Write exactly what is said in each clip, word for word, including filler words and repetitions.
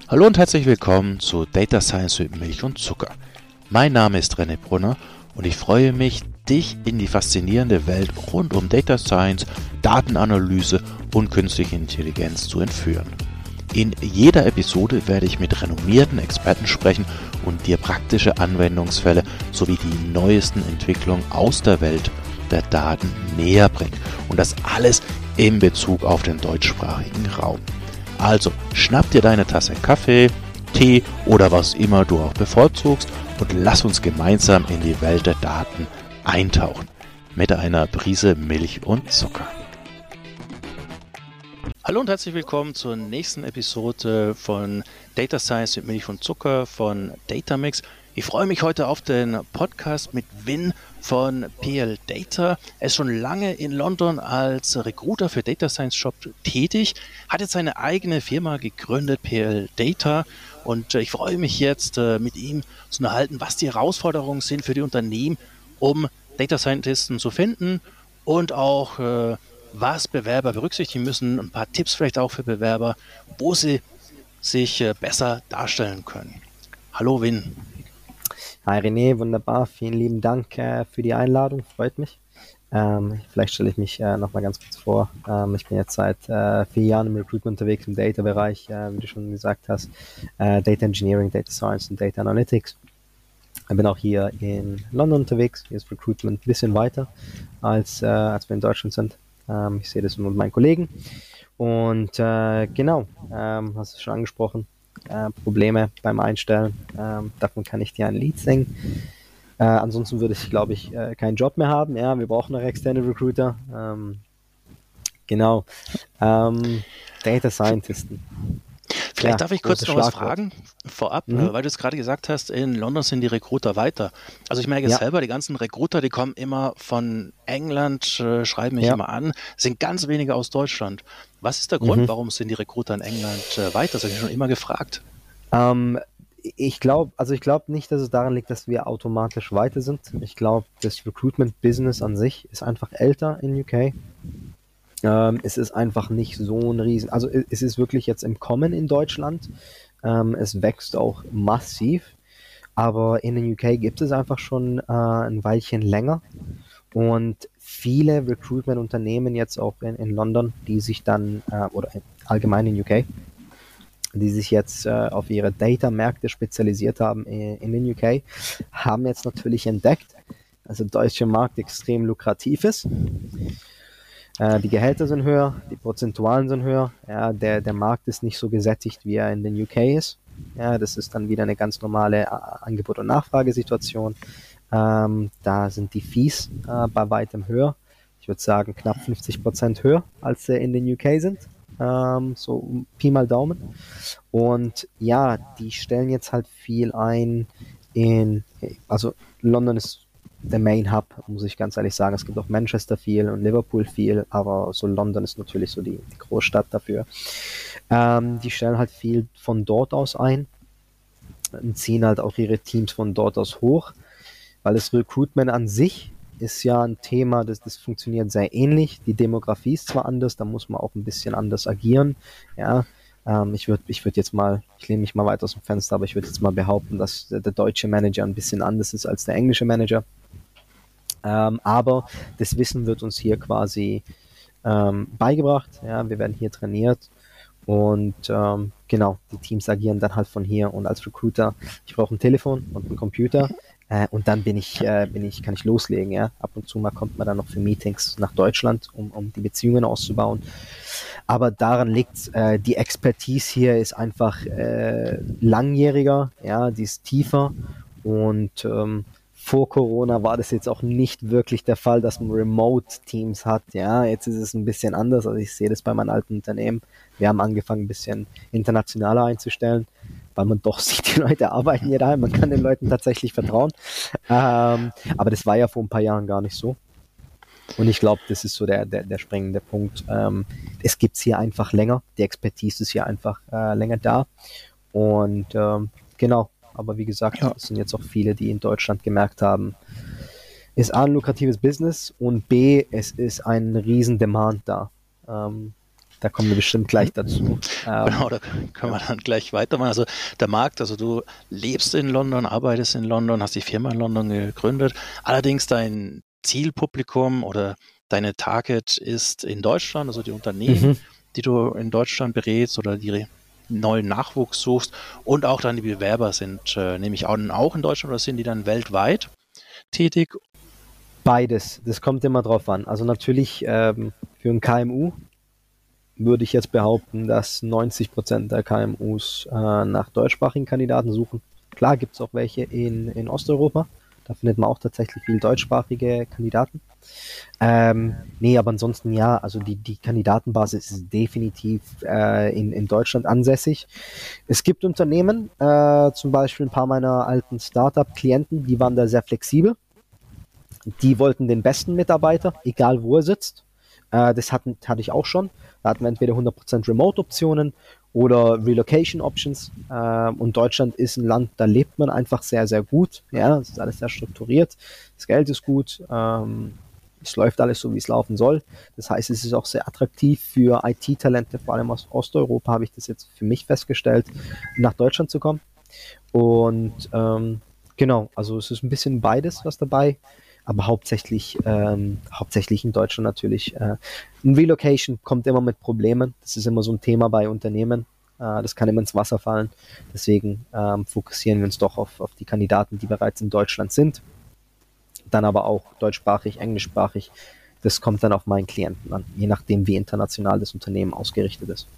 Hallo und herzlich willkommen zu Data Science mit Milch und Zucker. Mein Name ist René Brunner und ich freue mich, dich in die faszinierende Welt rund um Data Science, Datenanalyse und künstliche Intelligenz zu entführen. In jeder Episode werde ich mit renommierten Experten sprechen und dir praktische Anwendungsfälle sowie die neuesten Entwicklungen aus der Welt der Daten näher bringen. Und das alles in Bezug auf den deutschsprachigen Raum. Also schnapp dir deine Tasse Kaffee, Tee oder was immer du auch bevorzugst und lass uns gemeinsam in die Welt der Daten eintauchen. Mit einer Prise Milch und Zucker. Hallo und herzlich willkommen zur nächsten Episode von Data Science mit Milch und Zucker von Datamix. Ich freue mich heute auf den Podcast mit Vin von P L Data. Er ist schon lange in London als Recruiter für Data Science Shop tätig, hat jetzt seine eigene Firma gegründet, P L Data. Und ich freue mich jetzt mit ihm zu unterhalten, was die Herausforderungen sind für die Unternehmen, um Data Scientisten zu finden und auch was Bewerber berücksichtigen müssen, ein paar Tipps vielleicht auch für Bewerber, wo sie sich besser darstellen können. Hallo Vin. Hi René, wunderbar, vielen lieben Dank äh, für die Einladung, freut mich. Ähm, vielleicht stelle ich mich äh, nochmal ganz kurz vor. Ähm, ich bin jetzt seit äh, vier Jahren im Recruitment unterwegs im Data-Bereich, äh, wie du schon gesagt hast, äh, Data Engineering, Data Science und Data Analytics. Ich bin auch hier in London unterwegs, hier ist Recruitment ein bisschen weiter, als, äh, als wir in Deutschland sind. Ähm, ich sehe das mit meinen Kollegen. Und äh, genau, ähm, hast du schon angesprochen, äh, Probleme beim Einstellen. Ähm, davon kann ich dir ein Lied singen. Äh, ansonsten würde ich, glaube ich, äh, keinen Job mehr haben. Ja, wir brauchen noch externe Recruiter. Ähm, genau. Ähm, Data Scientisten. Vielleicht Ja, darf ich kurz noch großes was Schlagwort. fragen vorab, Mhm. äh, weil du es gerade gesagt hast, in London sind die Recruiter weiter. Also ich merke es Ja. selber, die ganzen Recruiter, die kommen immer von England, äh, schreiben mich Ja. immer an, sind ganz wenige aus Deutschland. Was ist der Grund, Mhm. warum sind die Recruiter in England äh, weiter? Das habe ich schon immer gefragt. Ähm, ich glaube, also ich glaube nicht, dass es daran liegt, dass wir automatisch weiter sind. Ich glaube, das Recruitment-Business an sich ist einfach älter in U K. Ähm, es ist einfach nicht so ein Riesen, also es es ist wirklich jetzt im Kommen in Deutschland. Ähm, es wächst auch massiv, aber in den U K gibt es einfach schon äh, ein Weilchen länger und viele Recruitment-Unternehmen jetzt auch in, in London, die sich dann, äh, oder allgemein in U K, die sich jetzt äh, auf ihre Data-Märkte spezialisiert haben in, in den U K, haben jetzt natürlich entdeckt, dass der deutsche Markt extrem lukrativ ist. Äh, die Gehälter sind höher, die Prozentualen sind höher, ja, der, der Markt ist nicht so gesättigt, wie er in den U K ist. Ja, das ist dann wieder eine ganz normale äh, Angebot- und Nachfragesituation. Ähm, da sind die Fees äh, bei weitem höher. Ich würde sagen knapp fünfzig Prozent höher, als sie in den U K sind. Ähm, so Pi mal Daumen. Und ja, die stellen jetzt halt viel ein in, also London ist der Main Hub, muss ich ganz ehrlich sagen. Es gibt auch Manchester viel und Liverpool viel, aber so London ist natürlich so die, die Großstadt dafür. Ähm, die stellen halt viel von dort aus ein und ziehen halt auch ihre Teams von dort aus hoch, weil das Recruitment an sich ist ja ein Thema, das, das funktioniert sehr ähnlich. Die Demografie ist zwar anders, da muss man auch ein bisschen anders agieren. Ja, ähm, ich würde ich würd jetzt mal, ich lehne mich mal weit aus dem Fenster, aber ich würde jetzt mal behaupten, dass der, der deutsche Manager ein bisschen anders ist als der englische Manager. Ähm, aber das Wissen wird uns hier quasi ähm, beigebracht. Ja, wir werden hier trainiert und ähm, genau, die Teams agieren dann halt von hier und als Recruiter, ich brauche ein Telefon und einen Computer äh, und dann bin ich, äh, bin ich, kann ich loslegen. Ja, ab und zu mal kommt man dann noch für Meetings nach Deutschland, um, um die Beziehungen auszubauen. Aber daran liegt, äh, die Expertise hier ist einfach äh, langjähriger, ja, die ist tiefer und ähm, vor Corona war das jetzt auch nicht wirklich der Fall, dass man Remote-Teams hat. Ja, jetzt ist es ein bisschen anders. Also ich sehe das bei meinen alten Unternehmen. Wir haben angefangen, ein bisschen internationaler einzustellen, weil man doch sieht, die Leute arbeiten hier daheim. Man kann den Leuten tatsächlich vertrauen. Ähm, aber das war ja vor ein paar Jahren gar nicht so. Und ich glaube, das ist so der, der, der springende Punkt. Ähm, es gibt es hier einfach länger. Die Expertise ist hier einfach äh, länger da. Und ähm, genau. Aber wie gesagt, Ja. es sind jetzt auch viele, die in Deutschland gemerkt haben, ist A, ein lukratives Business und B, es ist ein riesen Demand da. Ähm, Da kommen wir bestimmt gleich dazu. Ähm, genau, da können wir dann gleich weitermachen. Also der Markt, also du lebst in London, arbeitest in London, hast die Firma in London gegründet. Allerdings dein Zielpublikum oder deine Target ist in Deutschland, also die Unternehmen, mhm. die du in Deutschland berätst oder die neuen Nachwuchs suchst und auch dann die Bewerber sind, äh, nehme ich an, auch in Deutschland oder sind die dann weltweit tätig? Beides, das kommt immer drauf an. Also natürlich ähm, für ein K M U würde ich jetzt behaupten, dass neunzig Prozent der K M Us äh, nach deutschsprachigen Kandidaten suchen. Klar gibt es auch welche in, in Osteuropa, da findet man auch tatsächlich viel deutschsprachige Kandidaten. Ähm, nee, aber ansonsten ja, also die, die Kandidatenbasis ist definitiv äh, in, in Deutschland ansässig. Es gibt Unternehmen, äh, zum Beispiel ein paar meiner alten Startup-Klienten, die waren da sehr flexibel. Die wollten den besten Mitarbeiter, egal wo er sitzt. Äh, das hatten, hatte ich auch schon. Da hatten wir entweder hundert Prozent Remote-Optionen oder Relocation-Options. Äh, und Deutschland ist ein Land, da lebt man einfach sehr, sehr gut. Ja, es ist alles sehr strukturiert. Das Geld ist gut. Ähm, es läuft alles so, wie es laufen soll. Das heißt, es ist auch sehr attraktiv für I T-Talente, vor allem aus Osteuropa, habe ich das jetzt für mich festgestellt, nach Deutschland zu kommen. Und ähm, genau, also es ist ein bisschen beides, was dabei, aber hauptsächlich, ähm, hauptsächlich in Deutschland natürlich. Äh, ein Relocation kommt immer mit Problemen. Das ist immer so ein Thema bei Unternehmen. Äh, das kann immer ins Wasser fallen. Deswegen ähm, fokussieren wir uns doch auf, auf die Kandidaten, die bereits in Deutschland sind. Dann aber auch deutschsprachig, englischsprachig. Das kommt dann auf meinen Klienten an, je nachdem, wie international das Unternehmen ausgerichtet ist.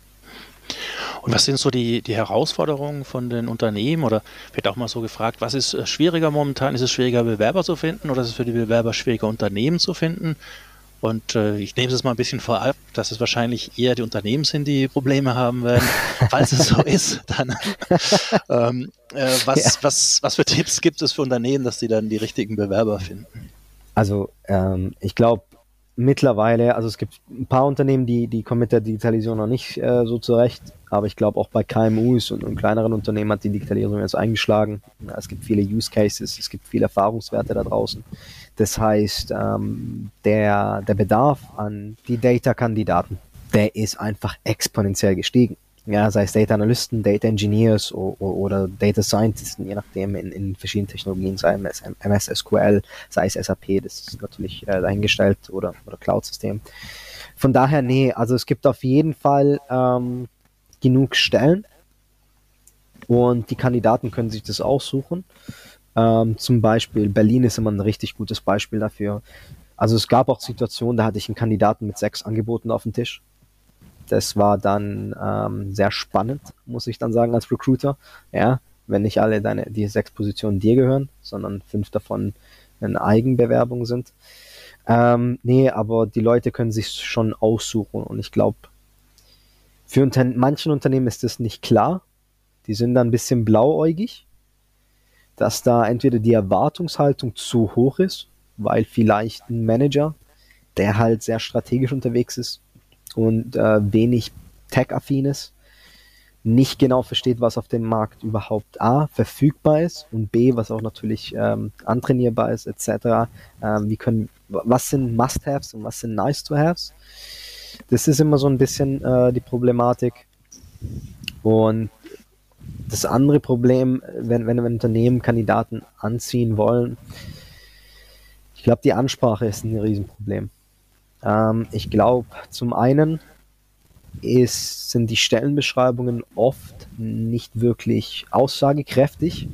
Und was sind so die, die Herausforderungen von den Unternehmen? Oder wird auch mal so gefragt, was ist schwieriger momentan? Ist es schwieriger, Bewerber zu finden oder ist es für die Bewerber schwieriger, Unternehmen zu finden? Und äh, ich nehme es mal ein bisschen vorab, dass es wahrscheinlich eher die Unternehmen sind, die Probleme haben werden. Falls es so ist, dann ähm, äh, was, ja. was, was für Tipps gibt es für Unternehmen, dass sie dann die richtigen Bewerber finden? Also ähm, ich glaube mittlerweile, also es gibt ein paar Unternehmen, die, die kommen mit der Digitalisierung noch nicht äh, so zurecht, aber ich glaube auch bei K M Us und, und kleineren Unternehmen hat die Digitalisierung jetzt eingeschlagen. Ja, es gibt viele Use Cases, es gibt viele Erfahrungswerte da draußen. Das heißt, ähm, der, der Bedarf an die Data-Kandidaten, der ist einfach exponentiell gestiegen. Ja, sei es Data Analysten, Data Engineers oder, oder Data Scientisten, je nachdem in, in verschiedenen Technologien, sei es M S S Q L, sei es S A P, das ist natürlich äh, dahingestellt oder, oder Cloud-System. Von daher, nee, also es gibt auf jeden Fall ähm, genug Stellen und die Kandidaten können sich das aussuchen. Ähm, zum Beispiel Berlin ist immer ein richtig gutes Beispiel dafür. Also es gab auch Situationen, da hatte ich einen Kandidaten mit sechs Angeboten auf dem Tisch. Das war dann ähm, sehr spannend, muss ich dann sagen, als Recruiter. Ja, wenn nicht alle deine, die sechs Positionen dir gehören, sondern fünf davon in Eigenbewerbung sind. Ähm, nee, aber die Leute können sich schon aussuchen und ich glaube, für unter manchen Unternehmen ist das nicht klar. Die sind dann ein bisschen blauäugig, dass da entweder die Erwartungshaltung zu hoch ist, weil vielleicht ein Manager, der halt sehr strategisch unterwegs ist und äh, wenig tech-affin ist, nicht genau versteht, was auf dem Markt überhaupt A, verfügbar ist und B, was auch natürlich ähm, antrainierbar ist, et cetera. Ähm, wie können, was sind Must-Haves und was sind Nice-to-Haves? Das ist immer so ein bisschen äh, die Problematik. Und das andere Problem, wenn, wenn Unternehmen Kandidaten anziehen wollen, ich glaube, die Ansprache ist ein Riesenproblem. Ähm, ich glaube, zum einen ist, sind die Stellenbeschreibungen oft nicht wirklich aussagekräftig.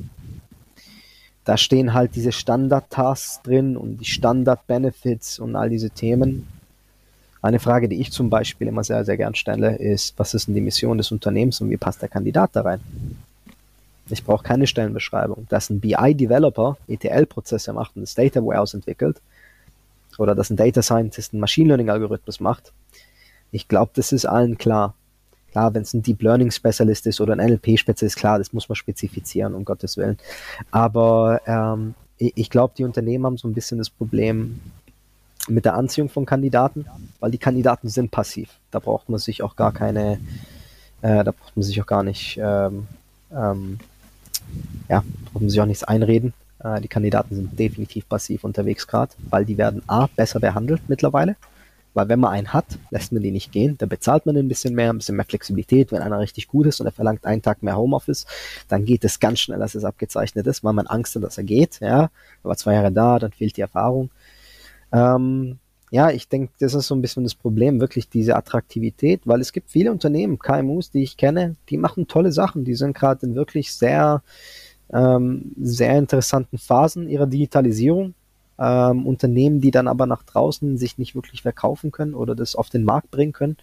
Da stehen halt diese Standard-Tasks drin und die Standard-Benefits und all diese Themen. Eine Frage, die ich zum Beispiel immer sehr, sehr gern stelle, ist, was ist denn die Mission des Unternehmens und wie passt der Kandidat da rein? Ich brauche keine Stellenbeschreibung. Dass ein B I-Developer E T L-Prozesse macht und das Data Warehouse entwickelt oder dass ein Data Scientist einen Machine Learning-Algorithmus macht, ich glaube, das ist allen klar. Klar, wenn es ein Deep Learning Spezialist ist oder ein N L P-Spezialist, klar, das muss man spezifizieren, um Gottes Willen. Aber ähm, ich, ich glaube, die Unternehmen haben so ein bisschen das Problem mit der Anziehung von Kandidaten, weil die Kandidaten sind passiv. Da braucht man sich auch gar keine, äh, da braucht man sich auch gar nicht, ähm, ähm, ja, braucht man sich auch nichts einreden. Äh, die Kandidaten sind definitiv passiv unterwegs gerade, weil die werden A, besser behandelt mittlerweile. weil wenn man einen hat, lässt man den nicht gehen, da bezahlt man ein bisschen mehr, ein bisschen mehr Flexibilität, wenn einer richtig gut ist und er verlangt einen Tag mehr Homeoffice, dann geht es ganz schnell, dass es abgezeichnet ist, weil man Angst hat, dass er geht, ja, er war zwei Jahre da, dann fehlt die Erfahrung. Ähm, ja, ich denke, das ist so ein bisschen das Problem, wirklich diese Attraktivität, weil es gibt viele Unternehmen, K M Us, die ich kenne, die machen tolle Sachen, die sind gerade in wirklich sehr, ähm, sehr interessanten Phasen ihrer Digitalisierung. Ähm, Unternehmen, die dann aber nach draußen sich nicht wirklich verkaufen können oder das auf den Markt bringen können.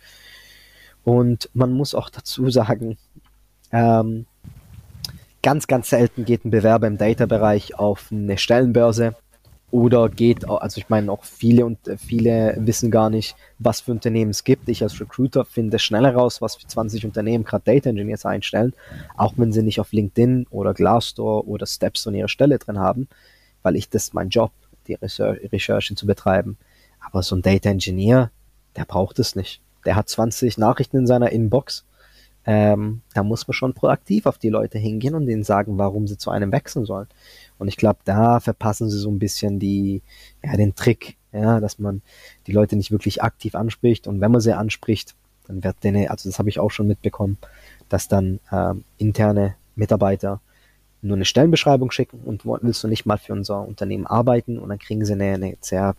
Und man muss auch dazu sagen, ähm, ganz, ganz selten geht ein Bewerber im Data-Bereich auf eine Stellenbörse oder geht, also ich meine auch viele und viele wissen gar nicht, was für Unternehmen es gibt. Ich als Recruiter finde schneller raus, was für zwanzig Unternehmen gerade Data Engineers einstellen, auch wenn sie nicht auf LinkedIn oder Glassdoor oder Stepstone ihre Stelle drin haben, weil ich das mein Job, die Recherche zu betreiben. Aber so ein Data Engineer, der braucht es nicht. Der hat zwanzig Nachrichten in seiner Inbox. Ähm, da muss man schon proaktiv auf die Leute hingehen und denen sagen, warum sie zu einem wechseln sollen. Und ich glaube, da verpassen sie so ein bisschen die, ja, den Trick, ja, dass man die Leute nicht wirklich aktiv anspricht. Und wenn man sie anspricht, dann wird denen, also das habe ich auch schon mitbekommen, dass dann ähm, interne Mitarbeiter nur eine Stellenbeschreibung schicken und willst du nicht mal für unser Unternehmen arbeiten und dann kriegen sie eine, eine sehr,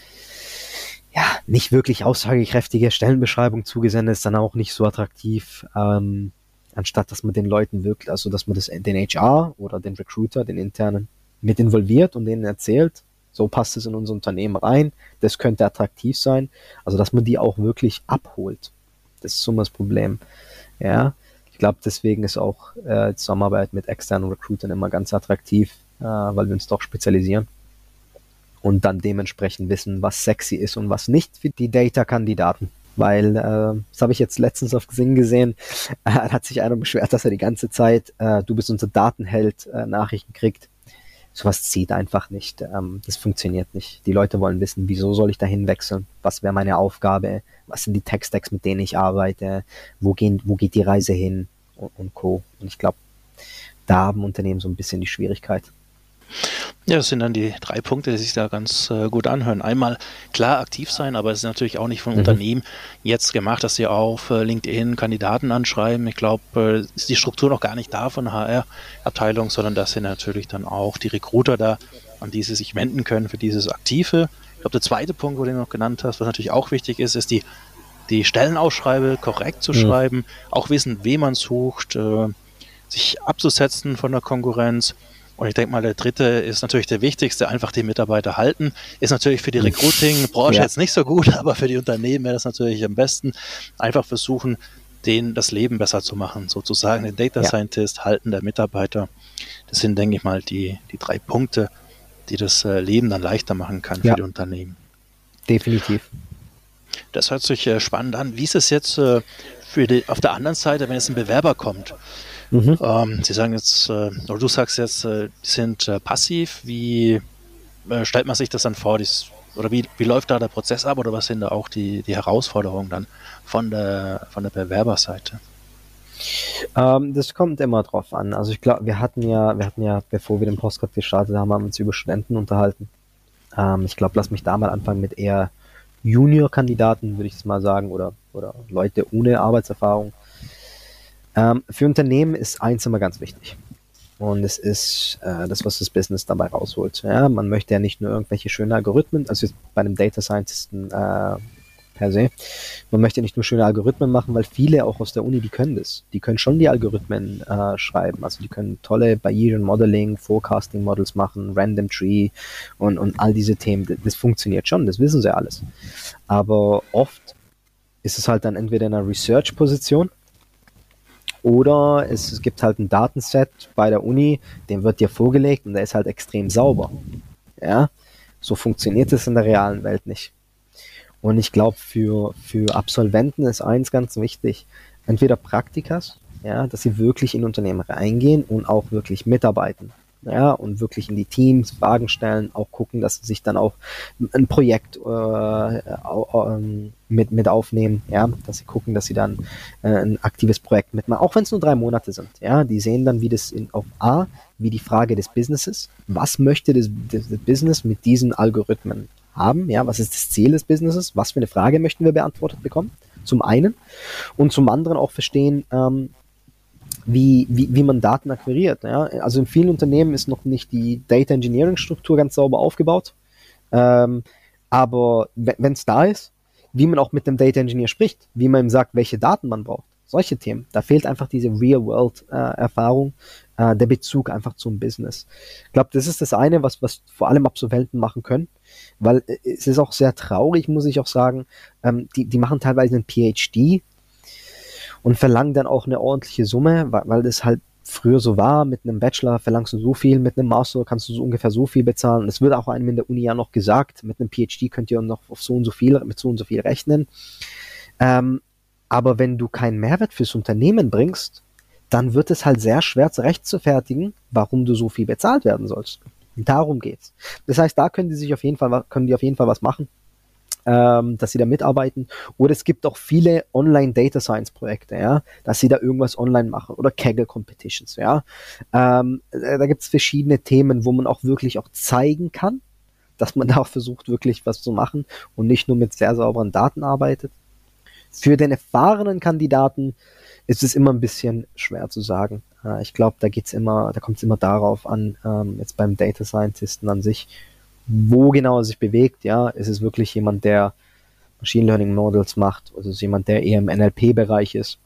ja, nicht wirklich aussagekräftige Stellenbeschreibung zugesendet, ist dann auch nicht so attraktiv, ähm, anstatt dass man den Leuten wirklich, also dass man das, den H R oder den Recruiter, den internen, mit involviert und denen erzählt, so passt es in unser Unternehmen rein, das könnte attraktiv sein, also dass man die auch wirklich abholt. Das ist so das Problem, ja. Ich glaube, deswegen ist auch äh, Zusammenarbeit mit externen Recruitern immer ganz attraktiv, äh, weil wir uns doch spezialisieren und dann dementsprechend wissen, was sexy ist und was nicht für die Data-Kandidaten. Weil, äh, das habe ich jetzt letztens auf Xing gesehen, äh, hat sich einer beschwert, dass er die ganze Zeit, äh, du bist unser Datenheld, äh, Nachrichten kriegt. Sowas zieht einfach nicht. Ähm, das funktioniert nicht. Die Leute wollen wissen, wieso soll ich dahin wechseln? Was wäre meine Aufgabe? Was sind die Tech-Stacks, mit denen ich arbeite? Wo, gehen, wo geht die Reise hin? Und, und Co. Und ich glaube, da haben Unternehmen so ein bisschen die Schwierigkeit. Ja, das sind dann die drei Punkte, die sich da ganz äh, gut anhören. Einmal klar aktiv sein, aber es ist natürlich auch nicht von mhm. Unternehmen jetzt gemacht, dass sie auf äh, LinkedIn Kandidaten anschreiben. Ich glaube, äh, ist die Struktur noch gar nicht da von der H R-Abteilung, sondern dass sie natürlich dann auch die Recruiter da, an die sie sich wenden können für dieses Aktive. Ich glaube, der zweite Punkt, wo du noch genannt hast, was natürlich auch wichtig ist, ist die, die Stellenausschreibe korrekt zu mhm. schreiben, auch wissen, wen man sucht, äh, sich abzusetzen von der Konkurrenz. Und ich denke mal, der dritte ist natürlich der wichtigste, einfach die Mitarbeiter halten. Ist natürlich für die Recruiting-Branche ja. jetzt nicht so gut, aber für die Unternehmen wäre das natürlich am besten. Einfach versuchen, denen das Leben besser zu machen, sozusagen den Data Scientist, ja. Halten der Mitarbeiter. Das sind, denke ich mal, die, die drei Punkte, die das äh, Leben dann leichter machen kann für ja. die Unternehmen. Definitiv. Das hört sich äh, spannend an. Wie ist es jetzt äh, für die, auf der anderen Seite, wenn jetzt ein Bewerber kommt? Mhm. Ähm, Sie sagen jetzt, äh, oder du sagst jetzt, äh, die sind äh, passiv. Wie äh, stellt man sich das dann vor? Dies, oder wie, wie läuft da der Prozess ab? Oder was sind da auch die, die Herausforderungen dann von der, von der Bewerberseite? Ähm, das kommt immer drauf an. Also ich glaube, wir hatten ja, wir hatten ja, bevor wir den Postcard gestartet haben, haben wir uns über Studenten unterhalten. Ähm, ich glaube, lass mich da mal anfangen mit eher Junior-Kandidaten, würde ich es mal sagen, oder, oder Leute ohne Arbeitserfahrung. Ähm, für Unternehmen ist eins immer ganz wichtig. Und es ist äh, das, was das Business dabei rausholt. Ja, man möchte ja nicht nur irgendwelche schönen Algorithmen, also jetzt bei einem Data Scientisten äh, per se, man möchte nicht nur schöne Algorithmen machen, weil viele auch aus der Uni, die können das. Die können schon die Algorithmen äh, schreiben. Also die können tolle Bayesian Modeling, Forecasting Models machen, Random Tree und, und all diese Themen. Das, das funktioniert schon, das wissen sie alles. Aber oft ist es halt dann entweder in einer Research-Position, oder es, es gibt halt ein Datenset bei der Uni, dem wird dir vorgelegt und der ist halt extrem sauber. Ja, so funktioniert es in der realen Welt nicht. Und ich glaube, für, für Absolventen ist eins ganz wichtig, entweder Praktikas, ja, dass sie wirklich in Unternehmen reingehen und auch wirklich mitarbeiten. Ja, und wirklich in die Teams Fragen stellen, auch gucken, dass sie sich dann auch ein Projekt äh, äh, mit, mit aufnehmen, ja, dass sie gucken, dass sie dann äh, ein aktives Projekt mitmachen, auch wenn es nur drei Monate sind, ja, die sehen dann, wie das in, auf A, wie die Frage des Businesses, was möchte das, das, das Business mit diesen Algorithmen haben? Ja, was ist das Ziel des Businesses? Was für eine Frage möchten wir beantwortet bekommen? Zum einen. Und zum anderen auch verstehen, ähm, wie, wie, wie man Daten akquiriert. Ja? Also in vielen Unternehmen ist noch nicht die Data Engineering Struktur ganz sauber aufgebaut. Ähm, aber wenn es da ist, wie man auch mit dem Data Engineer spricht, wie man ihm sagt, welche Daten man braucht, solche Themen. Da fehlt einfach diese Real-World-Erfahrung, äh, äh, der Bezug einfach zum Business. Ich glaube, das ist das eine, was, was vor allem Absolventen machen können, weil es ist auch sehr traurig, muss ich auch sagen, ähm, die, die machen teilweise einen P H D und verlangen dann auch eine ordentliche Summe, weil, weil das halt früher so war, mit einem Bachelor verlangst du so viel, mit einem Master kannst du so ungefähr so viel bezahlen. Und es wird auch einem in der Uni ja noch gesagt, mit einem P H D könnt ihr noch auf so und so viel, mit so und so viel rechnen. Ähm, aber wenn du keinen Mehrwert fürs Unternehmen bringst, dann wird es halt sehr schwer zu rechtfertigen, warum du so viel bezahlt werden sollst. Und darum geht's. Das heißt, da können die sich auf jeden Fall, können die auf jeden Fall was machen, ähm, dass sie da mitarbeiten. Oder es gibt auch viele Online-Data-Science-Projekte, ja, dass sie da irgendwas online machen. Oder Kaggle-Competitions, ja. Ähm, da gibt es verschiedene Themen, wo man auch wirklich auch zeigen kann, dass man da auch versucht, wirklich was zu machen und nicht nur mit sehr sauberen Daten arbeitet. Für den erfahrenen Kandidaten ist es immer ein bisschen schwer zu sagen. Äh, ich glaube, da geht's immer, da kommt es immer darauf an, ähm, jetzt beim Data Scientisten an sich, wo genau er sich bewegt. Ja, ist es wirklich jemand, der Machine Learning Models macht, oder ist es jemand, der eher im N L P-Bereich ist.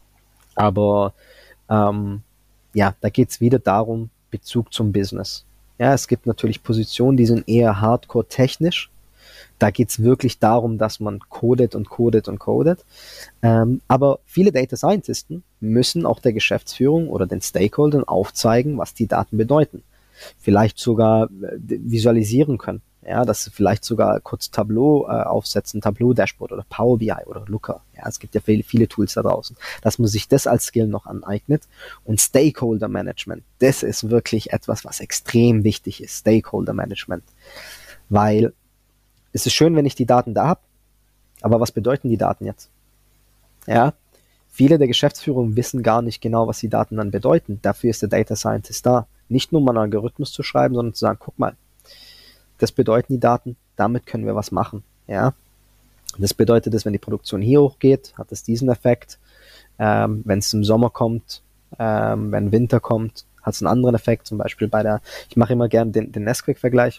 Aber ähm, ja, da geht's wieder darum, Bezug zum Business. Ja, es gibt natürlich Positionen, die sind eher hardcore technisch. Da geht's wirklich darum, dass man codet und codet und codet. Ähm, aber viele Data Scientisten müssen auch der Geschäftsführung oder den Stakeholdern aufzeigen, was die Daten bedeuten. Vielleicht sogar äh, visualisieren können. Ja, dass sie vielleicht sogar kurz Tableau äh, aufsetzen, Tableau-Dashboard oder Power B I oder Looker. Ja, es gibt ja viele, viele Tools da draußen. Dass man sich das als Skill noch aneignet. Und Stakeholder-Management, das ist wirklich etwas, was extrem wichtig ist. Stakeholder-Management. Weil es ist schön, wenn ich die Daten da habe, aber was bedeuten die Daten jetzt? Ja, viele der Geschäftsführungen wissen gar nicht genau, was die Daten dann bedeuten. Dafür ist der Data Scientist da. Nicht nur mal einen Algorithmus zu schreiben, sondern zu sagen, guck mal, das bedeuten die Daten, damit können wir was machen. Ja, das bedeutet, dass wenn die Produktion hier hochgeht, hat es diesen Effekt. Ähm, wenn es im Sommer kommt, ähm, wenn Winter kommt, hat es einen anderen Effekt. Zum Beispiel bei der, ich mache immer gerne den, den Nesquik-Vergleich.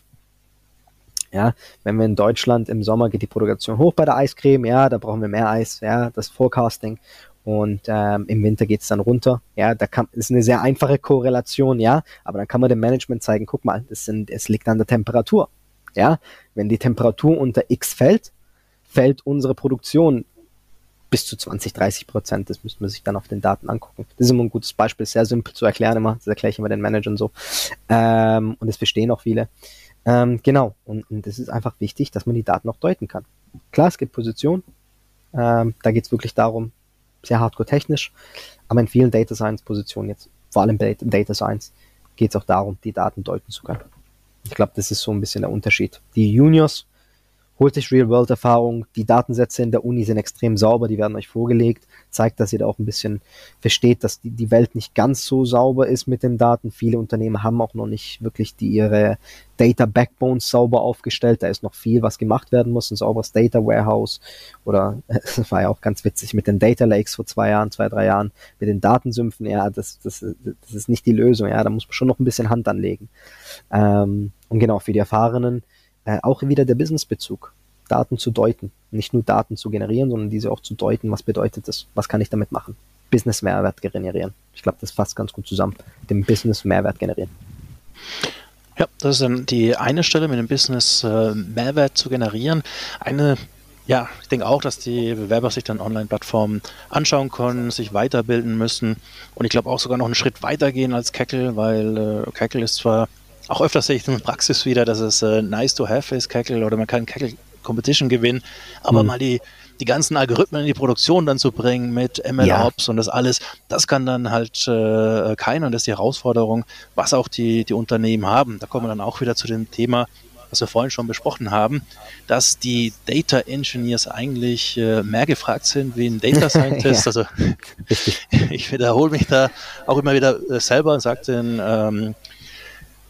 Ja, wenn wir in Deutschland im Sommer geht die Produktion hoch bei der Eiscreme, ja, da brauchen wir mehr Eis, ja, das Forecasting. Und ähm, im Winter geht es dann runter. Ja, da kann, ist eine sehr einfache Korrelation, ja, aber dann kann man dem Management zeigen, guck mal, das sind, es liegt an der Temperatur. Ja, wenn die Temperatur unter X fällt, fällt unsere Produktion bis zu zwanzig, dreißig Prozent. Das müsste man sich dann auf den Daten angucken. Das ist immer ein gutes Beispiel, sehr simpel zu erklären immer. Das erkläre ich immer den Managern so. Ähm, und das verstehen auch viele. Ähm, genau, und, und das ist einfach wichtig, dass man die Daten auch deuten kann. Klar, es gibt Positionen, ähm, da geht es wirklich darum, sehr hardcore technisch, aber in vielen Data Science Positionen jetzt, vor allem bei Data Science, geht es auch darum, die Daten deuten zu können. Ich glaube, das ist so ein bisschen der Unterschied. Die Juniors, holt sich Real-World-Erfahrung, die Datensätze in der Uni sind extrem sauber, die werden euch vorgelegt, zeigt, dass ihr da auch ein bisschen versteht, dass die, die Welt nicht ganz so sauber ist mit den Daten. Viele Unternehmen haben auch noch nicht wirklich die, ihre Data Backbones sauber aufgestellt, da ist noch viel, was gemacht werden muss, ein sauberes Data Warehouse oder, das war ja auch ganz witzig mit den Data Lakes vor zwei Jahren, zwei, drei Jahren, mit den Datensümpfen, ja, das, das, das ist nicht die Lösung, ja, da muss man schon noch ein bisschen Hand anlegen. Ähm, und genau, für die Erfahrenen, Äh, auch wieder der Businessbezug, Daten zu deuten, nicht nur Daten zu generieren, sondern diese auch zu deuten, was bedeutet das, was kann ich damit machen, Business-Mehrwert generieren. Ich glaube, das fasst ganz gut zusammen, den Business-Mehrwert generieren. Ja, das ist dann die eine Stelle, mit dem Business-Mehrwert äh, zu generieren. Eine, ja, ich denke auch, dass die Bewerber sich dann Online-Plattformen anschauen können, sich weiterbilden müssen und ich glaube auch sogar noch einen Schritt weiter gehen als Kaggle, weil äh, Kaggle ist zwar auch öfters sehe ich in der Praxis wieder, dass es äh, nice to have ist, Kaggle, oder man kann Kaggle Competition gewinnen, aber mhm. mal die, die ganzen Algorithmen in die Produktion dann zu bringen mit M L Ops ja. und das alles, das kann dann halt äh, keiner und das ist die Herausforderung, was auch die, die Unternehmen haben. Da kommen wir dann auch wieder zu dem Thema, was wir vorhin schon besprochen haben, dass die Data Engineers eigentlich äh, mehr gefragt sind wie ein Data Scientist. ja. Also ich wiederhole mich da auch immer wieder äh, selber und sage den ähm,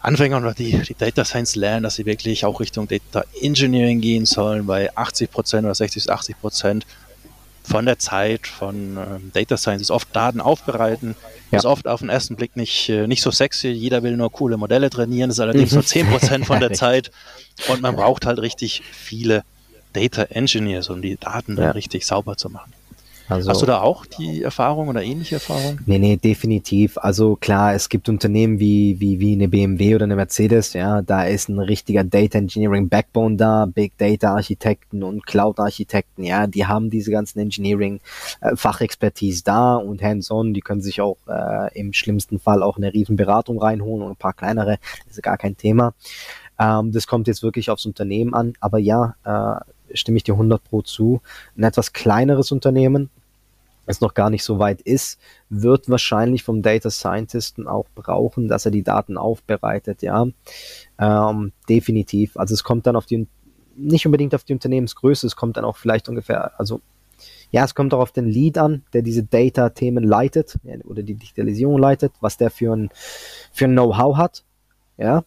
Anfänger oder die, die Data Science lernen, dass sie wirklich auch Richtung Data Engineering gehen sollen, weil achtzig Prozent oder sechzig bis achtzig Prozent von der Zeit von ähm, Data Science ist oft Daten aufbereiten. Ja. Ist oft auf den ersten Blick nicht, äh, nicht so sexy. Jeder will nur coole Modelle trainieren. Das ist allerdings nur zehn Prozent von der Zeit. Und man braucht halt richtig viele Data Engineers, um die Daten dann Ja. richtig sauber zu machen. Also, Hast du da auch die Erfahrung oder ähnliche Erfahrung? Nee, nee, definitiv. Also klar, es gibt Unternehmen wie, wie, wie eine B M W oder eine Mercedes, ja, da ist ein richtiger Data Engineering Backbone da, Big Data Architekten und Cloud Architekten, ja, die haben diese ganzen Engineering äh, Fachexpertise da und hands-on, die können sich auch äh, im schlimmsten Fall auch eine riesen Beratung reinholen und ein paar kleinere, das ist gar kein Thema. Ähm, das kommt jetzt wirklich aufs Unternehmen an, aber ja, äh, stimme ich dir hundert Pro zu. Ein etwas kleineres Unternehmen, es noch gar nicht so weit ist, wird wahrscheinlich vom Data Scientisten auch brauchen, dass er die Daten aufbereitet, ja. Ähm, definitiv. Also es kommt dann auf die, nicht unbedingt auf die Unternehmensgröße, es kommt dann auch vielleicht ungefähr, also ja, es kommt auch auf den Lead an, der diese Data-Themen leitet, ja, oder die Digitalisierung leitet, was der für ein, für ein Know-how hat, ja.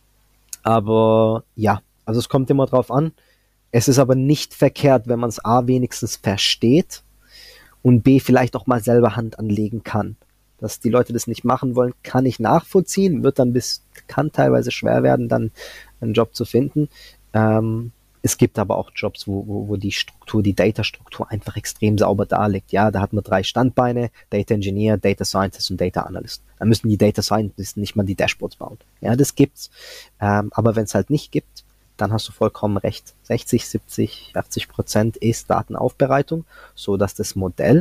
Aber ja, also es kommt immer drauf an. Es ist aber nicht verkehrt, wenn man es A wenigstens versteht und B vielleicht auch mal selber Hand anlegen kann. Dass die Leute das nicht machen wollen, kann ich nachvollziehen, wird dann bis, kann teilweise schwer werden, dann einen Job zu finden. Ähm, es gibt aber auch Jobs, wo, wo, wo die Struktur, die Data-Struktur einfach extrem sauber darlegt. Ja, da hat man drei Standbeine, Data Engineer, Data Scientist und Data Analyst. Da müssen die Data Scientists nicht mal die Dashboards bauen. Ja, das gibt's. Ähm, aber wenn es halt nicht gibt, dann hast du vollkommen recht. sechzig, siebzig, achtzig Prozent ist Datenaufbereitung, so dass das Modell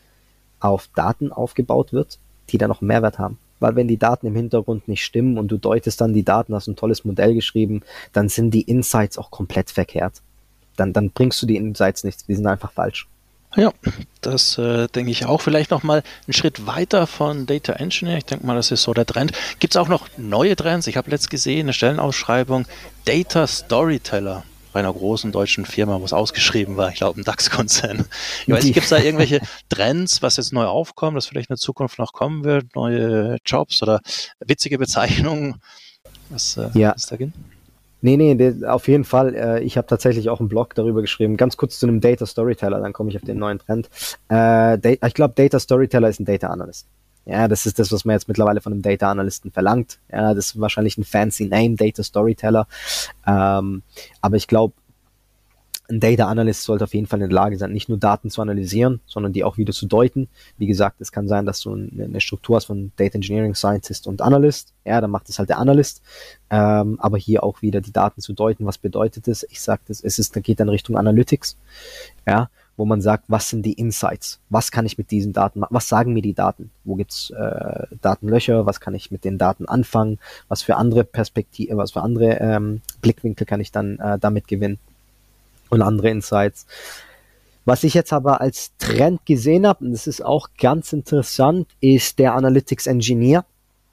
auf Daten aufgebaut wird, die dann noch einen Mehrwert haben. Weil wenn die Daten im Hintergrund nicht stimmen und du deutest dann die Daten, hast ein tolles Modell geschrieben, dann sind die Insights auch komplett verkehrt. Dann, dann bringst du die Insights nichts, die sind einfach falsch. Ja, das äh, denke ich auch. Vielleicht noch mal einen Schritt weiter von Data Engineer. Ich denke mal, das ist so der Trend. Gibt es auch noch neue Trends? Ich habe letzt gesehen, eine Stellenausschreibung, Data Storyteller bei einer großen deutschen Firma, wo es ausgeschrieben war. Ich glaube, ein DAX-Konzern. Ich weiß nicht, gibt es da irgendwelche Trends, was jetzt neu aufkommt, das vielleicht in der Zukunft noch kommen wird? Neue Jobs oder witzige Bezeichnungen? Was äh, Ja. ist da drin? Nee, nee, der, auf jeden Fall. Äh, ich habe tatsächlich auch einen Blog darüber geschrieben. Ganz kurz zu einem Data Storyteller, dann komme ich auf den neuen Trend. Äh, da, ich glaube, Data Storyteller ist ein Data Analyst. Ja, das ist das, was man jetzt mittlerweile von einem Data Analysten verlangt. Ja, das ist wahrscheinlich ein fancy Name, Data Storyteller. Ähm, aber ich glaube, ein Data Analyst sollte auf jeden Fall in der Lage sein, nicht nur Daten zu analysieren, sondern die auch wieder zu deuten. Wie gesagt, es kann sein, dass du eine Struktur hast von Data Engineering, Scientist und Analyst. Ja, dann macht es halt der Analyst. Ähm, aber hier auch wieder die Daten zu deuten. Was bedeutet es? Ich sage das, es ist, geht dann Richtung Analytics. Ja, wo man sagt, was sind die Insights? Was kann ich mit diesen Daten machen? Was sagen mir die Daten? Wo gibt's äh, Datenlöcher? Was kann ich mit den Daten anfangen? Was für andere Perspektiven, was für andere ähm, Blickwinkel kann ich dann äh, damit gewinnen? Und andere Insights. Was ich jetzt aber als Trend gesehen habe, und das ist auch ganz interessant, ist der Analytics Engineer.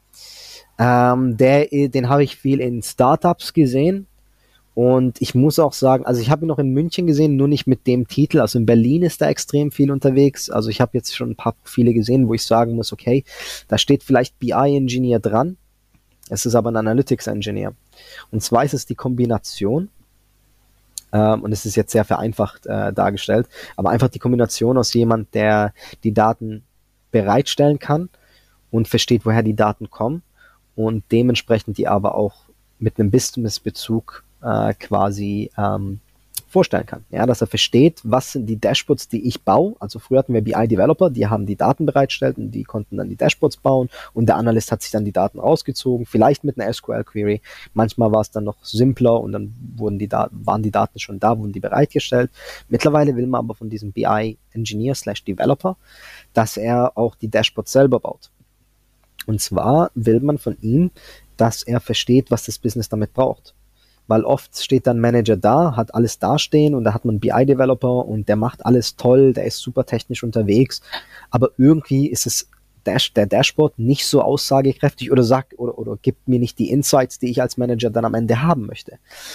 Ähm, der, den habe ich viel in Startups gesehen. Und ich muss auch sagen, also ich habe ihn noch in München gesehen, nur nicht mit dem Titel. Also in Berlin ist da extrem viel unterwegs. Also ich habe jetzt schon ein paar Profile gesehen, wo ich sagen muss, okay, da steht vielleicht B I-Engineer dran. Es ist aber ein Analytics-Engineer. Und zwar ist es die Kombination, ähm, und es ist jetzt sehr vereinfacht äh, dargestellt, aber einfach die Kombination aus jemand, der die Daten bereitstellen kann und versteht, woher die Daten kommen und dementsprechend die aber auch mit einem Business-Bezug äh, quasi ähm, vorstellen kann. Ja, dass er versteht, was sind die Dashboards, die ich baue. Also früher hatten wir B I-Developer, die haben die Daten bereitgestellt und die konnten dann die Dashboards bauen und der Analyst hat sich dann die Daten rausgezogen, vielleicht mit einer S Q L-Query. Manchmal war es dann noch simpler und dann wurden die Daten, waren die Daten schon da, wurden die bereitgestellt. Mittlerweile will man aber von diesem B I-Engineer slash Developer, dass er auch die Dashboards selber baut. Und zwar will man von ihm, dass er versteht, was das Business damit braucht. Weil oft steht dann Manager da, hat alles dastehen und da hat man einen B I-Developer und der macht alles toll, der ist super technisch unterwegs, aber irgendwie ist es Dash, der Dashboard nicht so aussagekräftig oder sagt oder, oder gibt mir nicht die Insights, die ich als Manager dann am Ende haben möchte.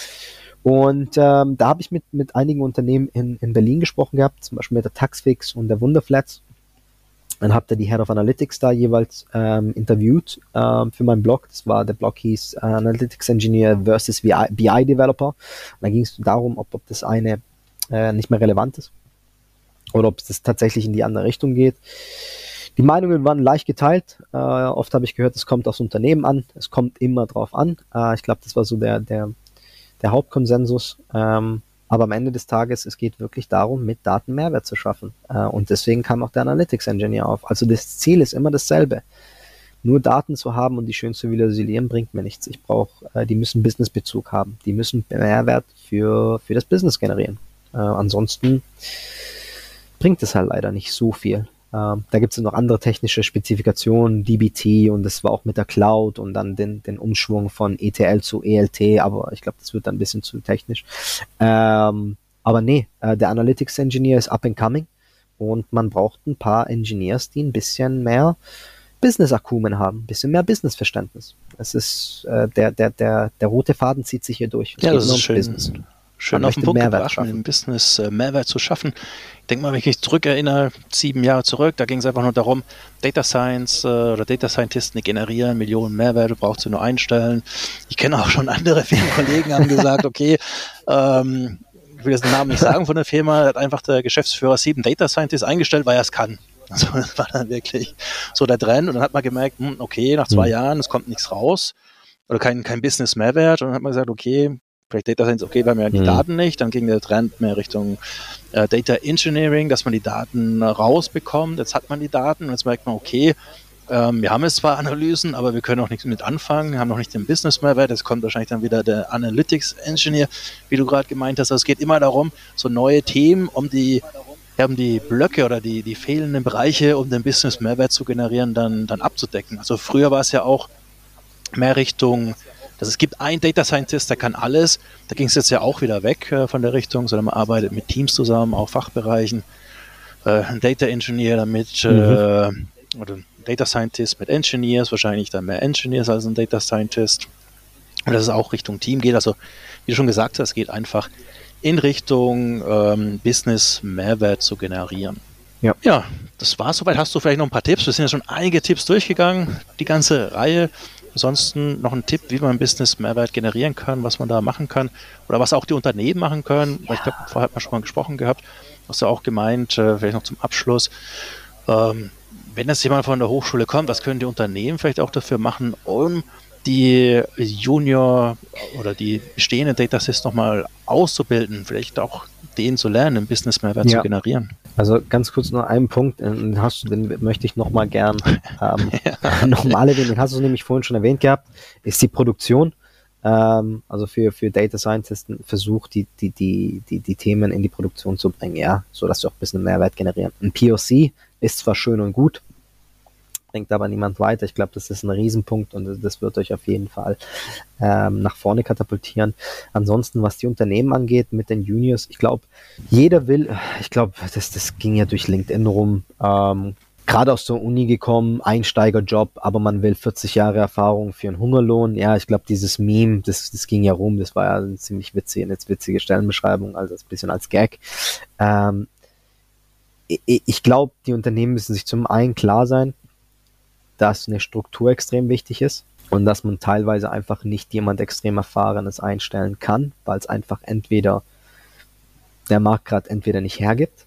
Und ähm, da habe ich mit, mit einigen Unternehmen in, in Berlin gesprochen gehabt, zum Beispiel mit der Taxfix und der Wunderflats. Dann habe da die Head of Analytics da jeweils ähm, interviewt ähm, für meinen Blog. Das war, der Blog hieß äh, Analytics Engineer versus B I Developer. Und da ging es darum, ob, ob das eine äh, nicht mehr relevant ist oder ob es das tatsächlich in die andere Richtung geht. Die Meinungen waren leicht geteilt. Äh, oft habe ich gehört, es kommt aufs Unternehmen an. Es kommt immer drauf an. Äh, ich glaube, das war so der, der, der Hauptkonsensus. Ähm, aber am Ende des Tages, es geht wirklich darum, mit Daten Mehrwert zu schaffen. Äh, und deswegen kam auch der Analytics Engineer auf. Also das Ziel ist immer dasselbe. Nur Daten zu haben und die schön zu visualisieren, bringt mir nichts. Ich brauche, äh, die müssen Businessbezug haben. Die müssen Mehrwert für, für das Business generieren. Äh, ansonsten bringt es halt leider nicht so viel. Ähm, da gibt es noch andere technische Spezifikationen, D B T, und das war auch mit der Cloud und dann den, den Umschwung von E T L zu E L T, aber ich glaube, das wird dann ein bisschen zu technisch. Ähm, aber nee, äh, der Analytics Engineer ist up and coming und man braucht ein paar Engineers, die ein bisschen mehr Business-Akumen haben, ein bisschen mehr Business-Verständnis. Es ist äh, der, der, der, der rote Faden zieht sich hier durch. Es Ja, geht das nur ist ums schön. Business. Schön Man auf den möchte Punkt Mehrwert gebracht, schaffen. im Business äh, Mehrwert zu schaffen. Ich denke mal, wenn ich mich zurückerinnere, sieben Jahre zurück, da ging es einfach nur darum, Data Science äh, oder Data Scientisten, die generieren Millionen Mehrwerte, braucht sie nur einstellen. Ich kenne auch schon andere Firmenkollegen, haben gesagt, okay, ähm, ich will jetzt den Namen nicht sagen von der Firma, hat einfach der Geschäftsführer sieben Data Scientists eingestellt, weil er es kann. Also das war dann wirklich so der Trend und dann hat man gemerkt, hm, okay, nach zwei Mhm. Jahren, es kommt nichts raus oder kein, kein Business-Mehrwert und dann hat man gesagt, okay, vielleicht Data Science, okay, wir haben ja die Mhm. Daten nicht, dann ging der Trend mehr Richtung äh, Data Engineering, dass man die Daten rausbekommt, jetzt hat man die Daten und jetzt merkt man, okay, ähm, wir haben jetzt zwar Analysen, aber wir können auch nichts mit anfangen, wir haben noch nicht den Business-Mehrwert, jetzt kommt wahrscheinlich dann wieder der Analytics Engineer, wie du gerade gemeint hast, also es geht immer darum, so neue Themen, um die ja, um die Blöcke oder die, die fehlenden Bereiche, um den Business-Mehrwert zu generieren, dann, dann abzudecken. Also früher war es ja auch mehr Richtung, dass es gibt einen Data Scientist, der kann alles. Da ging es jetzt ja auch wieder weg äh, von der Richtung, sondern man arbeitet mit Teams zusammen, auch Fachbereichen. Äh, ein Data Engineer damit, Mhm. äh, oder ein Data Scientist mit Engineers, wahrscheinlich dann mehr Engineers als ein Data Scientist. Und dass es auch Richtung Team geht. Also wie du schon gesagt hast, es geht einfach in Richtung ähm, Business-Mehrwert zu generieren. Ja. Ja, das war soweit. Hast du vielleicht noch ein paar Tipps? Wir sind ja schon einige Tipps durchgegangen, die ganze Reihe. Ansonsten noch ein Tipp, wie man Business-Mehrwert generieren kann, was man da machen kann oder was auch die Unternehmen machen können. Ja. Ich glaube, vorher hat man schon mal gesprochen gehabt, hast du auch gemeint, äh, vielleicht noch zum Abschluss. Ähm, wenn jetzt jemand von der Hochschule kommt, was können die Unternehmen vielleicht auch dafür machen, um die Junior oder die bestehenden Data Scientists nochmal auszubilden, vielleicht auch denen zu lernen, einen Business-Mehrwert Ja. zu generieren. Also ganz kurz noch einen Punkt, den, hast du, den möchte ich nochmal gern ähm, ja. nochmal erwähnen, den hast du nämlich vorhin schon erwähnt gehabt, ist die Produktion. Ähm, also für, für Data Scientisten versucht, die, die, die, die, die Themen in die Produktion zu bringen, ja, sodass sie auch ein bisschen Mehrwert generieren. Ein P O C ist zwar schön und gut, bringt aber niemand weiter. Ich glaube, das ist ein Riesenpunkt und das wird euch auf jeden Fall ähm, nach vorne katapultieren. Ansonsten, was die Unternehmen angeht mit den Juniors, ich glaube, jeder will, ich glaube, das, das ging ja durch LinkedIn rum, ähm, gerade aus der Uni gekommen, Einsteigerjob, aber man will vierzig Jahre Erfahrung für einen Hungerlohn. Ja, ich glaube, dieses Meme, das, das ging ja rum, das war ja eine ziemlich witzige, eine witzige Stellenbeschreibung, also ein bisschen als Gag. Ähm, ich ich glaube, die Unternehmen müssen sich zum einen klar sein, dass eine Struktur extrem wichtig ist und dass man teilweise einfach nicht jemand extrem Erfahrenes einstellen kann, weil es einfach entweder der Markt gerade entweder nicht hergibt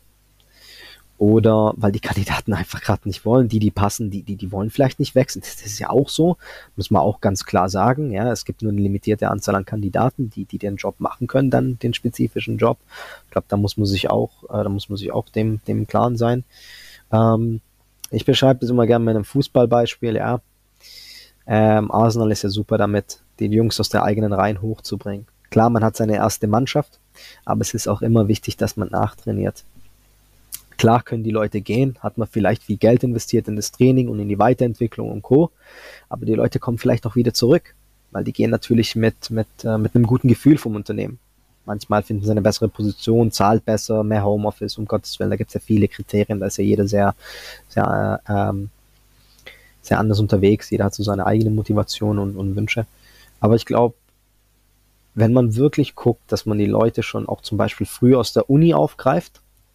oder weil die Kandidaten einfach gerade nicht wollen. Die, die passen, die, die, die wollen vielleicht nicht wechseln. Das ist ja auch so, muss man auch ganz klar sagen. Ja, es gibt nur eine limitierte Anzahl an Kandidaten, die, die den Job machen können, dann den spezifischen Job. Ich glaube, da muss man sich auch, äh, da muss man sich auch dem, dem im Klaren sein. Ähm, Ich beschreibe das immer gerne mit einem Fußballbeispiel, ja. Ähm, Arsenal ist ja super damit, die Jungs aus der eigenen Reihen hochzubringen. Klar, man hat seine erste Mannschaft, aber es ist auch immer wichtig, dass man nachtrainiert. Klar können die Leute gehen, hat man vielleicht viel Geld investiert in das Training und in die Weiterentwicklung und Co., aber die Leute kommen vielleicht auch wieder zurück, weil die gehen natürlich mit, mit, äh, mit einem guten Gefühl vom Unternehmen. Manchmal finden sie eine bessere Position, zahlt besser, mehr Homeoffice, um Gottes Willen. Da gibt es ja viele Kriterien, da ist ja jeder sehr, sehr, ähm, sehr anders unterwegs. Jeder hat so seine eigene Motivation und, und Wünsche. Aber ich glaube, wenn man wirklich guckt, dass man die Leute schon auch zum Beispiel früh aus der Uni aufgreift,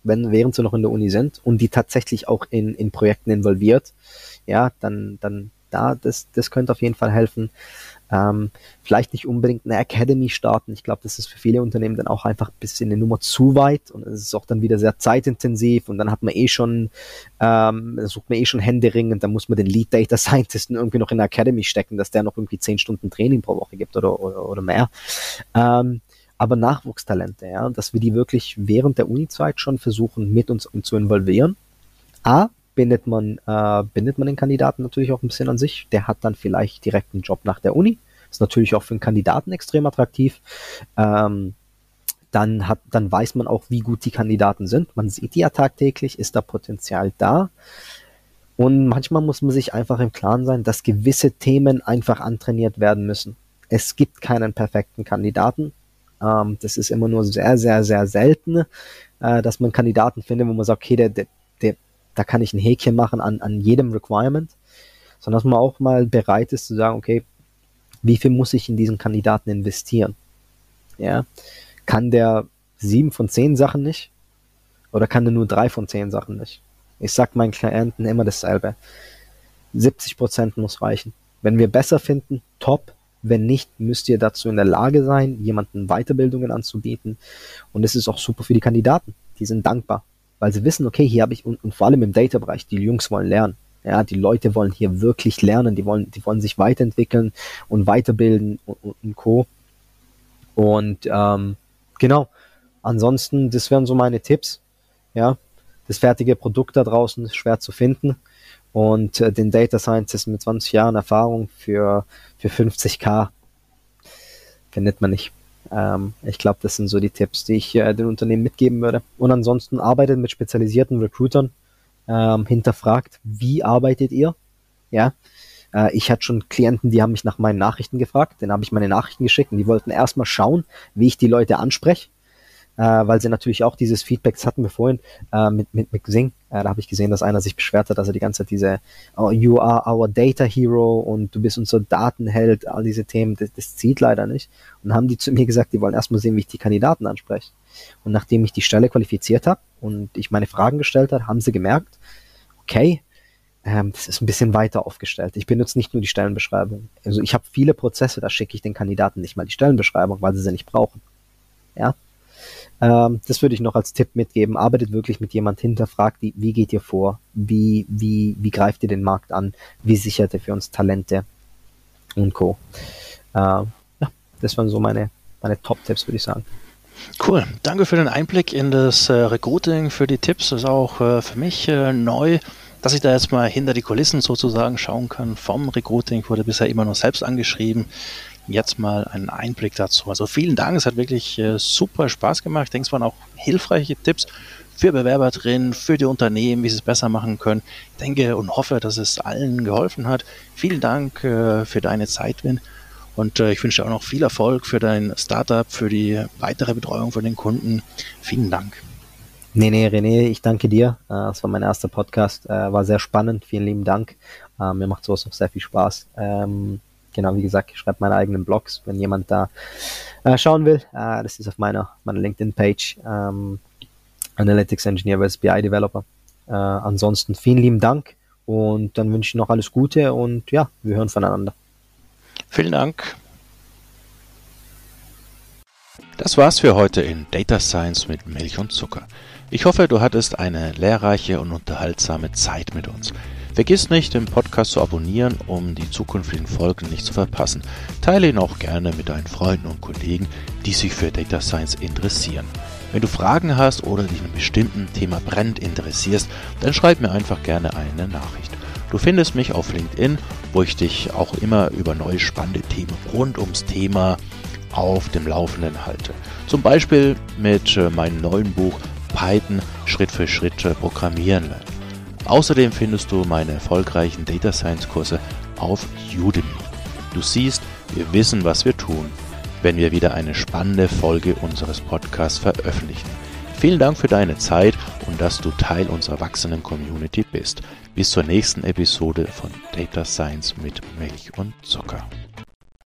wenn, während sie noch in der Uni sind und die tatsächlich auch in, in Projekten involviert, ja, dann, dann da, das, das könnte auf jeden Fall helfen. Ähm, vielleicht nicht unbedingt eine Academy starten. Ich glaube, das ist für viele Unternehmen dann auch einfach ein bisschen eine Nummer zu weit und es ist auch dann wieder sehr zeitintensiv und dann hat man eh schon, ähm, sucht man eh schon händeringend, dann muss man den Lead Data Scientisten irgendwie noch in der Academy stecken, dass der noch irgendwie zehn Stunden Training pro Woche gibt oder, oder, oder mehr. Ähm, aber Nachwuchstalente, ja, dass wir die wirklich während der Uni-Zeit schon versuchen, mit uns um zu involvieren. A, bindet man, äh, bindet man den Kandidaten natürlich auch ein bisschen an sich. Der hat dann vielleicht direkt einen Job nach der Uni. Ist natürlich auch für einen Kandidaten extrem attraktiv. Ähm, dann hat, dann weiß man auch, wie gut die Kandidaten sind. Man sieht die ja tagtäglich, ist da Potenzial da. Und manchmal muss man sich einfach im Klaren sein, dass gewisse Themen einfach antrainiert werden müssen. Es gibt keinen perfekten Kandidaten. Ähm, das ist immer nur sehr, sehr, sehr selten, äh, dass man Kandidaten findet, wo man sagt, okay, der, der, der da kann ich ein Häkchen machen an, an jedem Requirement, sondern dass man auch mal bereit ist zu sagen, okay, wie viel muss ich in diesen Kandidaten investieren? Ja, kann der sieben von zehn Sachen nicht? Oder kann der nur drei von zehn Sachen nicht? Ich sag meinen Klienten immer dasselbe. siebzig Prozent muss reichen. Wenn wir besser finden, top. Wenn nicht, müsst ihr dazu in der Lage sein, jemanden Weiterbildungen anzubieten. Und das ist auch super für die Kandidaten. Die sind dankbar, weil sie wissen, okay, hier habe ich, und, und vor allem im Data-Bereich, die Jungs wollen lernen. Ja, die Leute wollen hier wirklich lernen, die wollen, die wollen sich weiterentwickeln und weiterbilden und, und, und Co. Und ähm, genau, ansonsten, das wären so meine Tipps. Ja, das fertige Produkt da draußen ist schwer zu finden und äh, den Data Scientist mit zwanzig Jahren Erfahrung für, für fünfzigtausend findet man nicht. Ähm, ich glaube, das sind so die Tipps, die ich äh, den Unternehmen mitgeben würde. Und ansonsten arbeitet mit spezialisierten Recruitern, ähm, hinterfragt, wie arbeitet ihr? Ja, äh, ich hatte schon Klienten, die haben mich nach meinen Nachrichten gefragt, denen habe ich meine Nachrichten geschickt und die wollten erstmal schauen, wie ich die Leute anspreche, äh, weil sie natürlich auch dieses Feedback, das hatten wir vorhin äh, mit, mit, mit Xing. Äh, da habe ich gesehen, dass einer sich beschwert hat, dass er die ganze Zeit diese oh, you are our data hero und du bist unser Datenheld, all diese Themen, das, das zieht leider nicht. Und dann haben die zu mir gesagt, die wollen erstmal sehen, wie ich die Kandidaten anspreche. Und nachdem ich die Stelle qualifiziert habe und ich meine Fragen gestellt habe, haben sie gemerkt, okay, ähm, das ist ein bisschen weiter aufgestellt. Ich benutze nicht nur die Stellenbeschreibung. Also ich habe viele Prozesse, da schicke ich den Kandidaten nicht mal die Stellenbeschreibung, weil sie sie nicht brauchen. Ja, ähm, das würde ich noch als Tipp mitgeben. Arbeitet wirklich mit jemand, hinterfragt, die, wie geht ihr vor? Wie, wie, wie greift ihr den Markt an? Wie sichert ihr für uns Talente? Und Co. Äh, ja, das waren so meine, meine Top-Tipps, würde ich sagen. Cool, danke für den Einblick in das äh, Recruiting, für die Tipps. Das ist auch äh, für mich äh, neu, dass ich da jetzt mal hinter die Kulissen sozusagen schauen kann vom Recruiting. Ich wurde bisher immer nur selbst angeschrieben. Jetzt mal einen Einblick dazu. Also vielen Dank, es hat wirklich äh, super Spaß gemacht. Ich denke, es waren auch hilfreiche Tipps für Bewerber drin, für die Unternehmen, wie sie es besser machen können. Ich denke und hoffe, dass es allen geholfen hat. Vielen Dank äh, für deine Zeit, Vin. Und äh, ich wünsche dir auch noch viel Erfolg für dein Startup, für die weitere Betreuung von den Kunden. Vielen Dank. Nee, nee, René, ich danke dir. Äh, das war mein erster Podcast. Äh, war sehr spannend. Vielen lieben Dank. Äh, mir macht sowas noch sehr viel Spaß. Ähm, genau, wie gesagt, ich schreibe meine eigenen Blogs, wenn jemand da äh, schauen will. Äh, das ist auf meiner, meiner LinkedIn-Page. Ähm, Analytics Engineer versus B I Developer. Äh, ansonsten vielen lieben Dank und dann wünsche ich noch alles Gute und ja, wir hören voneinander. Vielen Dank. Das war's für heute in Data Science mit Milch und Zucker. Ich hoffe, du hattest eine lehrreiche und unterhaltsame Zeit mit uns. Vergiss nicht, den Podcast zu abonnieren, um die zukünftigen Folgen nicht zu verpassen. Teile ihn auch gerne mit deinen Freunden und Kollegen, die sich für Data Science interessieren. Wenn du Fragen hast oder dich in einem bestimmten Thema brennend interessierst, dann schreib mir einfach gerne eine Nachricht. Du findest mich auf LinkedIn, wo ich dich auch immer über neue spannende Themen rund ums Thema auf dem Laufenden halte. Zum Beispiel mit meinem neuen Buch Python Schritt für Schritt programmieren lernen. Außerdem findest du meine erfolgreichen Data Science Kurse auf Udemy. Du siehst, wir wissen, was wir tun, wenn wir wieder eine spannende Folge unseres Podcasts veröffentlichen. Vielen Dank für deine Zeit und dass du Teil unserer wachsenden Community bist. Bis zur nächsten Episode von Data Science mit Milch und Zucker.